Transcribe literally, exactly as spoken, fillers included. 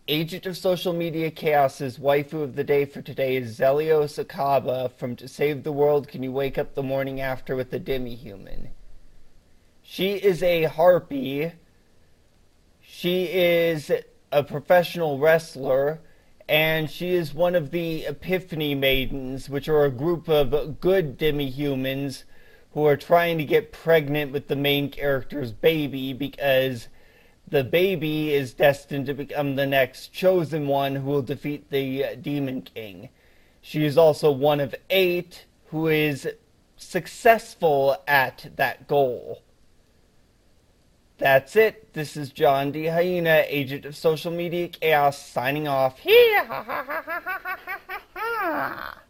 Agent of Social Media Chaos's waifu of the day for today is Zelios Akaba from To Save the World, Can You Wake Up the Morning After with a Demi-Human? She is a harpy. She is a professional wrestler, and she is one of the Epiphany Maidens, which are a group of good demi-humans who are trying to get pregnant with the main character's baby because the baby is destined to become the next chosen one who will defeat the Demon King. She is also one of eight who is successful at that goal. That's it. This is John D. Hyena, Agent of Social Media Chaos, signing off. Hee ha ha ha ha ha ha ha.